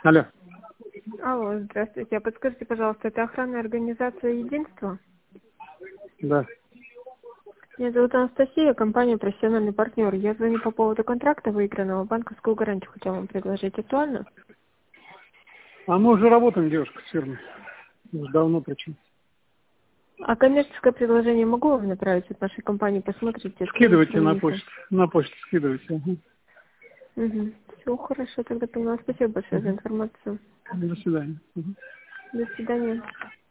Алло. Алло, здравствуйте. А подскажите, пожалуйста, это охранная организация «Единство»? Да. Меня зовут Анастасия, компания «Профессиональный партнер». Я звоню по поводу контракта выигранного, банковскую гарантию хотела вам предложить. Актуально? А мы уже работаем, девушка, с фирмой. Уже давно причем. А коммерческое предложение могу вам направить от нашей компании? Посмотрите. Скидывайте на почту. На почту скидывайте. Угу. Все хорошо, тогда поняла. Спасибо большое за информацию. До свидания. До свидания.